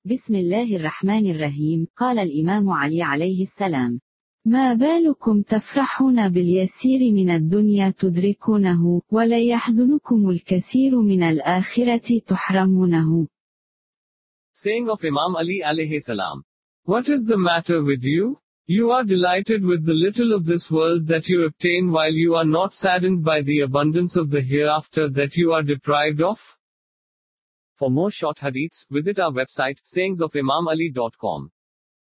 بسم الله الرحمن الرحيم. قال الإمام علي عليه السلام: ما بالكم تفرحون باليسير من الدنيا تدركونه، ولا يحزنكم الكثير من الآخرة تحرمونه. Saying of Imam Ali alayhi salam. What is the matter with you? You are delighted with the little of this world that you obtain, while you are not saddened by the abundance of the hereafter that you are deprived of? For more short hadiths, visit our website, sayingsofimamali.com.